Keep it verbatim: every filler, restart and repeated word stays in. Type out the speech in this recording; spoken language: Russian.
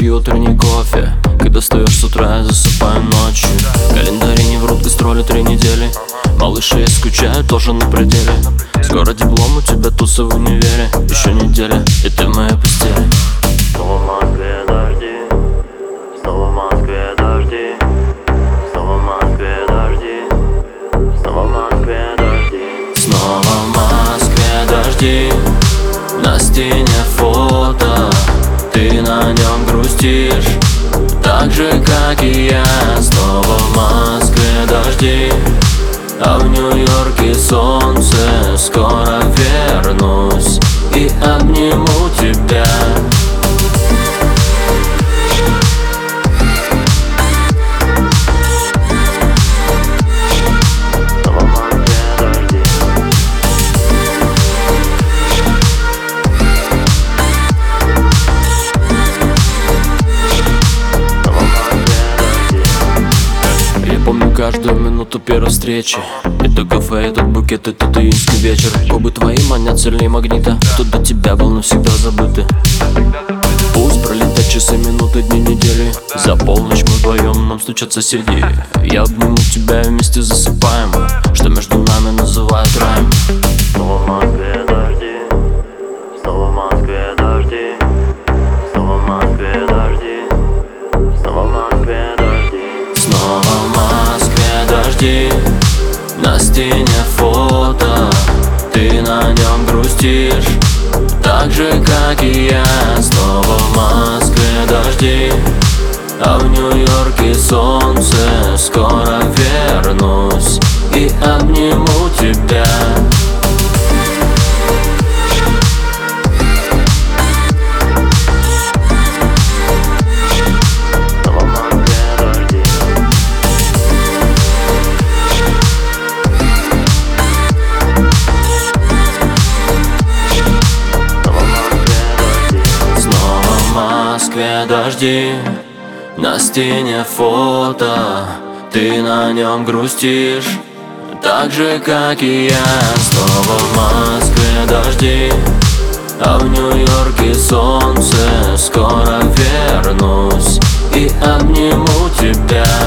чашки утренний кофе. Когда встаешь с утра, я засыпаю ночью. Календари не врут, гастроли три недели. Малыши, я скучаю, тоже на пределе. Скоро диплом, у тебя туса в универе. Еще неделя, и ты в моей постели. Снова в Москве дожди, снова в Москве дожди, снова в Москве дожди, снова в Москве дожди. Снова в Москве дожди, на стене фото, ты на нем грустишь, так же, как и я. Снова в Москве дожди, а в Нью-Йорке солнце. Скоро вернусь и обниму тебя. Каждую минуту первой встречи. Это кафе, этот букет, этот июньский вечер. Губы твои манят сильнее магнита. Кто до тебя был навсегда забыты. Пусть пролетят часы, минуты, дни, недели. За полночь мы вдвоем, нам стучат соседи. Я обниму тебя и вместе засыпаем, что между нами называют раем. Снова в Москве дожди, снова в Москве дожди, снова в Москве дожди, снова в Москве дожди. Снова в Москве дожди, на стене фото, ты на нем грустишь, так же, как и я. Снова в Москве дожди, а в Нью-Йорке солнце. Скоро вернусь и обниму тебя. Дожди, на стене фото, ты на нем грустишь, так же, как и я. Снова в Москве дожди, а в Нью-Йорке солнце. Скоро вернусь и обниму тебя.